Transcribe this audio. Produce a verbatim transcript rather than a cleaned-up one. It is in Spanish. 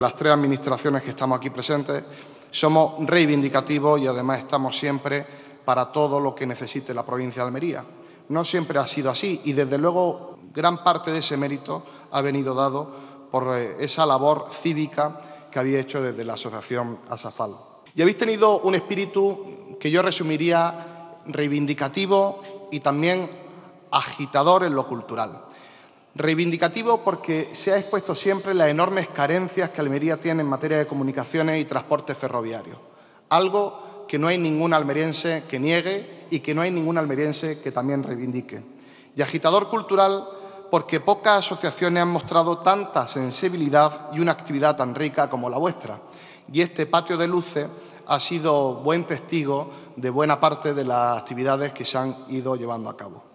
Las tres administraciones que estamos aquí presentes somos reivindicativos y además estamos siempre para todo lo que necesite la provincia de Almería. No siempre ha sido así y desde luego gran parte de ese mérito ha venido dado por esa labor cívica que había hecho desde la asociación ASAFAL. Y habéis tenido un espíritu que yo resumiría reivindicativo y también agitador en lo cultural. Reivindicativo porque se ha expuesto siempre las enormes carencias que Almería tiene en materia de comunicaciones y transporte ferroviario, algo que no hay ningún almeriense que niegue y que no hay ningún almeriense que también reivindique. Y agitador cultural porque pocas asociaciones han mostrado tanta sensibilidad y una actividad tan rica como la vuestra. Y este patio de luces ha sido buen testigo de buena parte de las actividades que se han ido llevando a cabo.